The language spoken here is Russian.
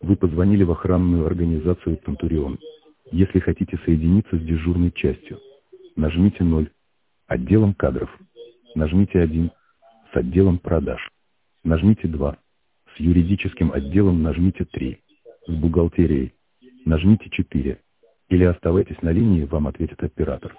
Вы позвонили в охранную организацию «Центурион». Если хотите соединиться с дежурной частью, нажмите 0. Отделом кадров. Нажмите 1. С отделом продаж. Нажмите 2. С юридическим отделом нажмите 3. С бухгалтерией нажмите 4. Или оставайтесь на линии, вам ответит оператор.